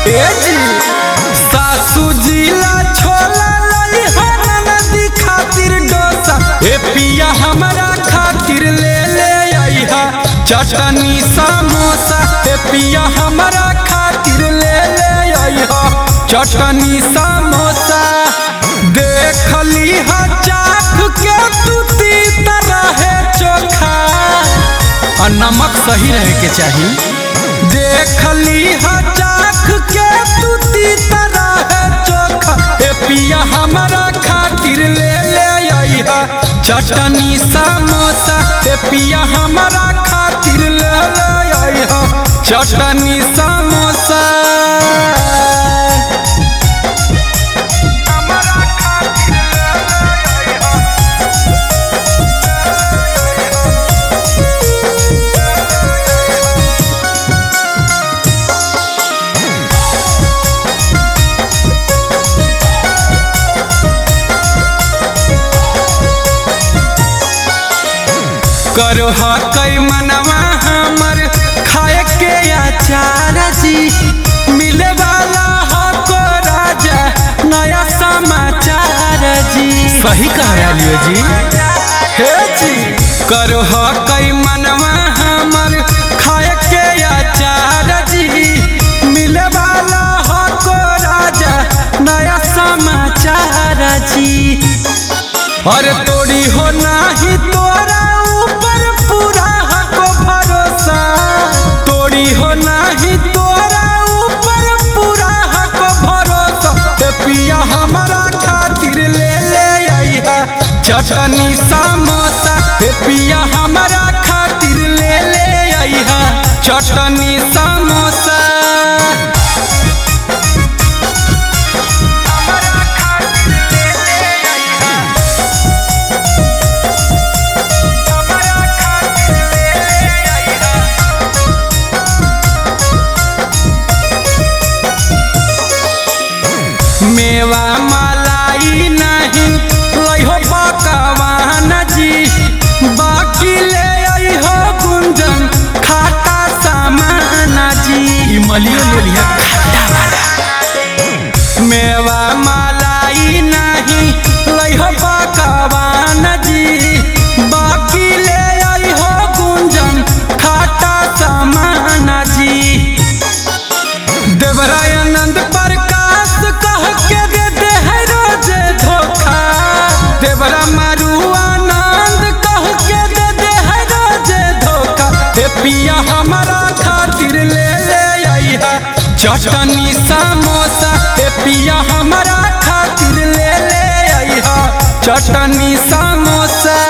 ए जी सासू जिला छोला लई हो ननदी खातिर डोसा ए पिया हमरा खातिर ले आई हा चटनी समोसा ए पिया हमरा खातिर ले आई हा चटनी समोसा देखली हा चाख के तू तीता रहे चोखा और नमक सही रहे के चाहिए देखली हा चाख के तू तीता रहे चोखा ए पिया हमरा खातिर ले आई हा चटनी समोसा ए पिया हमरा खातिर ले आई हा चटनी समोसा करो कई मनवा हमर खाए के आचार जी मिले वाला को राजा नया समाचार जी सही कहा लियो जी हे जी करो कई मनवा हमर खाए के आचार जी मिले वाला को राजा नया समाचार जी और तोड़ी हो नाही तोरा ऊपर पूरा हको भरोसा तोड़ी हो नाही तोरा ऊपर पूरा हको भरोसा ते पिया हमरा खातिर ले आई हा चटनी समोसा ते पिया हमरा खातिर ले आई हा चटनी समोसा मेवा मलाई नहीं लइहो पकवान जी बाकी ले आई हो गुंजन खाटा सामान जी इमलियो ले लिया खाटा वाला मेवा मलाई नहीं लइहो पकवान जी बाकी ले आई हो गुंजन खाटा सामान जी देवरायनंद प्रकाश कह के दे है रोजे धोखा देवरा मारू आनंद कह के दे है रोजे धोखा ए पिया हमरा खातिर ले आई हा चटनी समोसा ए पिया हमरा खातिर ले आई हा चटनी समोसा।